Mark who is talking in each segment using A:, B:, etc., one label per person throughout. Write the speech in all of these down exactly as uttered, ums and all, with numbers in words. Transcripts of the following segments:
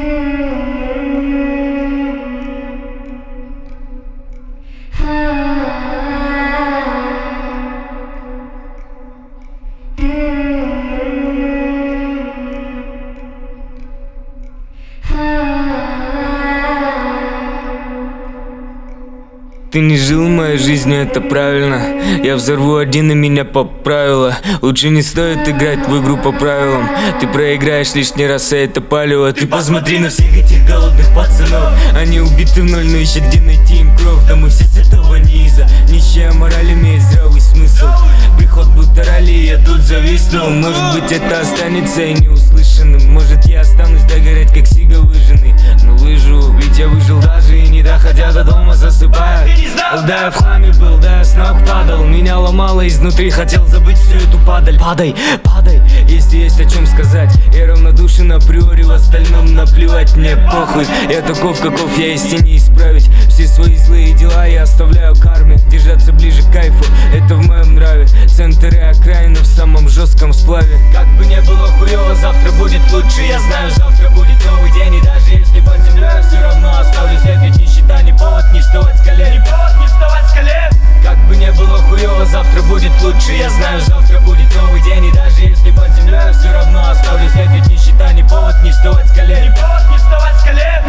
A: Ты не жил моей жизнью, это правильно. Я взорву один, и меня поправило. Лучше не стоит играть в игру по правилам. Ты проиграешь лишний раз, а это палево. Ты посмотри на всех этих голодных пацанов. Они убиты в ноль, но ищут где найти им кровь. Да мы все с этого низа. Нищая мораль имеет здравый смысл. Приход будто ралли, я тут зависнул. Может быть это останется и неуслышанным. Может я останусь догорять, как сига выжженный. Но выживу, ведь я выжил даже и не доходя до дома засыпаю. Да, я в хламе был, да, я с ног падал. Меня ломало изнутри, хотел забыть всю эту падаль. Падай, падай, если есть о чем сказать. Я равнодушен априори, в остальном наплевать, мне похуй. Я таков, каков я есть, и не исправить. Все свои злые дела я оставляю карме. Держаться ближе к кайфу, это в моем нраве. Центр и окраина в самом жестком сплаве. Как бы не было хуёво, завтра будет лучше. Я знаю, завтра будет новый день. И даже если под землей, я все равно оставлю след. Ведь нищета не повод не вставать с колен. Не вставать с колен. Как бы не было хуёво, завтра будет лучше. Я знаю, завтра будет новый день. И даже если под землей, я все равно оставлю след. Ведь нищета не повод не вставать с колен. Не повод не вставать с колен.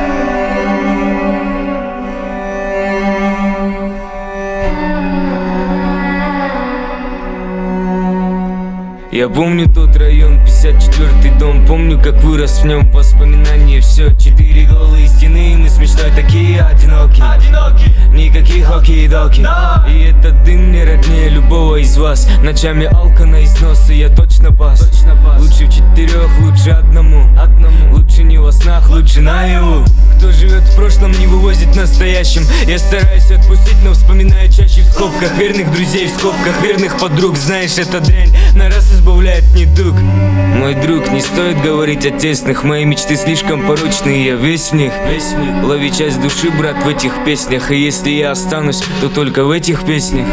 A: Я помню тот район, пятьдесят четвёртый дом. Помню, как вырос в нем, воспоминания. Все, четыре голые стены, мы с мечтой такие одиноки. Одиноки. Никаких оки-доки. No. И этот дым не роднее любого из вас. Ночами алка на износ, и я точно пас. Точно пас. Лучше в четырех, лучше одному. Одному. Лучше не во снах, лучше наяву. Кто живет в прошлом, не вывозит настоящим. Я стараюсь отпустить, но вспоминаю чаще в скобках. Верных друзей в скобках, верных подруг. Знаешь, эта дрянь на раз избавляет недуг. Мой друг, не стоит говорить о тесных. Мои мечты слишком порочные, я весь в них, весь в них. Лови часть души, брат, в этих песнях. И если я останусь, то только в этих песнях.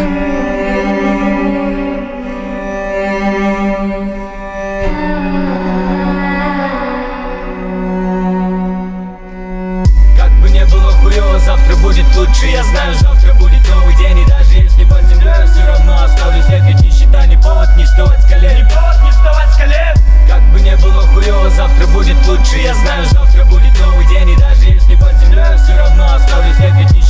A: Как бы не было хуёво, завтра будет лучше. Я знаю, завтра будет новый день. И даже если под землей, я все равно оставлю след. Ведь нищета не повод не вставать с колен. Не повод не вставать с колен. Как бы не было хуёво, завтра будет лучше. Я знаю, завтра будет новый день. И даже если под землей, я все равно оставлю след. Ведь